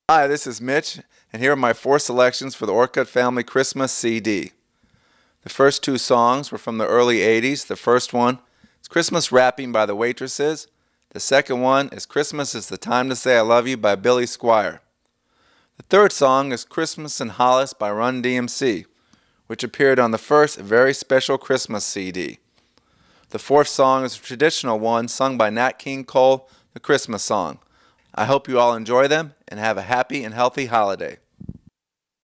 Hi, this is Mitch, and here are my 4 selections for the Orcutt Family Christmas CD. The first 2 songs were from the early 80s. The first one is Christmas Wrapping by the Waitresses. The second one is Christmas is the Time to Say I Love You by Billy Squier. The third song is Christmas in Hollis by Run DMC, which appeared on the first Very Special Christmas CD. The fourth song is a traditional one sung by Nat King Cole, the Christmas song. I hope you all enjoy them and have a happy and healthy holiday.